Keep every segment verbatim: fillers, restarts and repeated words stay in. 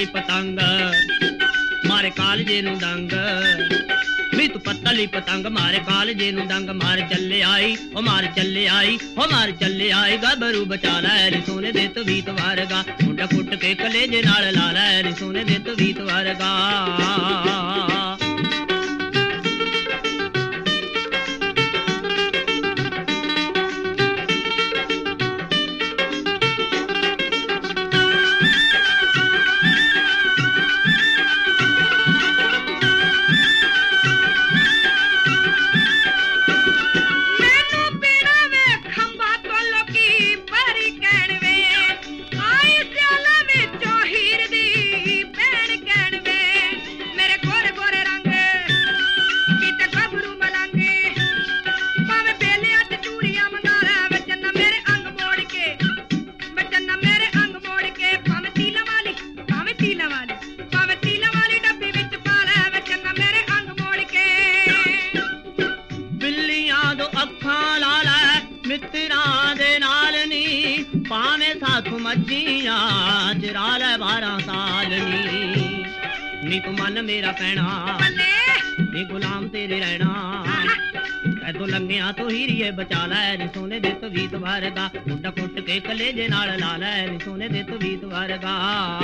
ਪੱਤਲੀ ਪਤੰਗ ਮਾਰੇ ਕਾਲਜੇ ਨੂੰ ਡੰਗ ਨੀ ਤੂੰ ਪੱਤਲੀ ਪਤੰਗ ਮਾਰੇ ਕਾਲਜੇ ਨੂੰ ਡੰਗ ਮਾਰ ਚੱਲੇ ਆਈ ਉਹ ਮਾਰ ਚੱਲੇ ਆਈ ਉਹ ਮਾਰ ਚੱਲੇ ਆਈ ਗੱਭਰੂ ਬਚਾ ਲੈ ਨੀ ਸੋਨੇ ਦੇ ਤਵੀਤ ਵਰਗਾ ਮੁੰਡਾ ਕੁੱਟ ਕੇ ਕਲੇਜੇ ਨਾਲ ਲਾ ਲੈ ਨੀ ਸੋਨੇ ਦੇ ਤਵੀਤ ਵਰਗਾ ਮਿੱਤਰਾਂ ਦੇ ਨਾਲ ਨੀ ਭਾਵੇਂ ਸਾਥੋਂ ਮੱਝੀਆਂ ਚਰਾ ਲੈ ਬਾਰਾਂ ਸਾਲ ਨੀ ਨੀ ਤੂੰ ਮਨ ਮੇਰਾ ਕਹਿਣਾ ਨੀ ਗੁਲਾਮ ਤੇਰੇ ਰਹਿਣਾ ਐਦੋਂ ਲੰਘਿਆ ਤੋਂ ਹੀਰੀਏ ਬਚਾ ਲੈ ਨੀ ਸੋਨੇ ਦੇ ਤਵੀਤ ਵਰਗਾ ਮੁੰਡਾ ਕੁੱਟ ਕੇ ਕਲੇਜੇ ਨਾਲ ਲਾ ਲੈ ਨੀ ਸੋਨੇ ਦੇ ਤਵੀਤ ਵਰਗਾ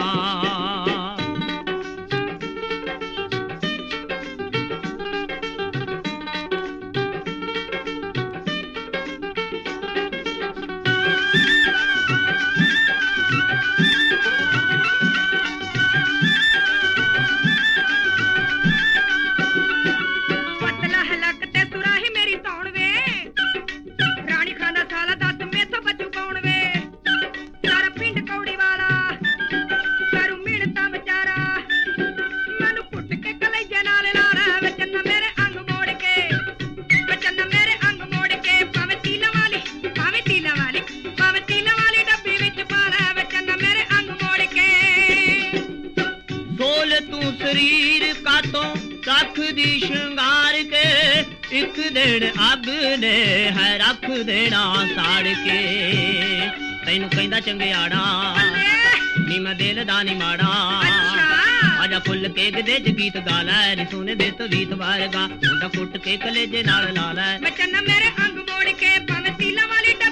शरीर काटों रख दी श्रृंगार के एक दिन अब ने है रख देना साड़ के तैनू कहंदा चंगियाड़ा नी मैं दिल दा नी माड़ा आजा फुल के गदे च गीत गा लै नी सोने दे तवीत वरगा मुंडा कुट के कलेजे नाल ला लै मैं चन्ना मेरे अंग मोड़ के भावें तीला वाली